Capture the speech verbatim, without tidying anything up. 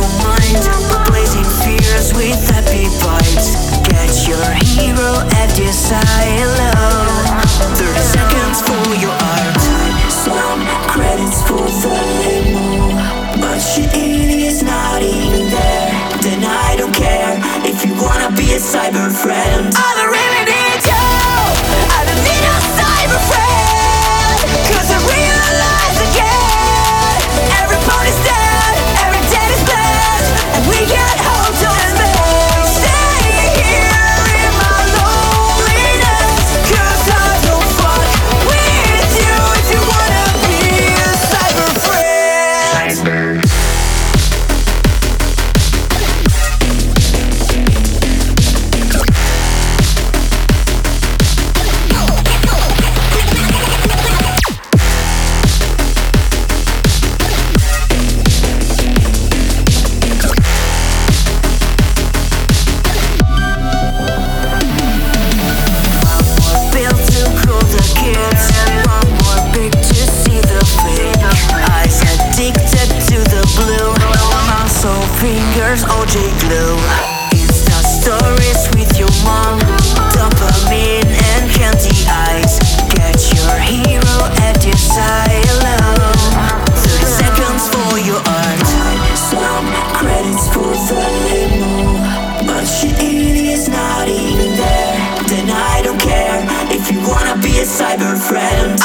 your mind, blazing fears with happy vibes. Get your hero at the asylum. thirty seconds for your art. Some credits for the limo, but shit is not even there. Then I don't care if you wanna be a cyber friend. I don't really need you, I don't need a cyber friend. Cause I realize again, everybody's dead, every day is bad, and we can't hold on to me. Stay here in my loneliness, cause I don't fuck with you if you wanna be a cyber friend. Fingers O J glue, Insta stories with your mom, dopamine and candy eyes. Get your hero at the asylum. thirty seconds for your art. Some credits for the limo, but shit is not even there. Then I don't care if you wanna be a cyber friend.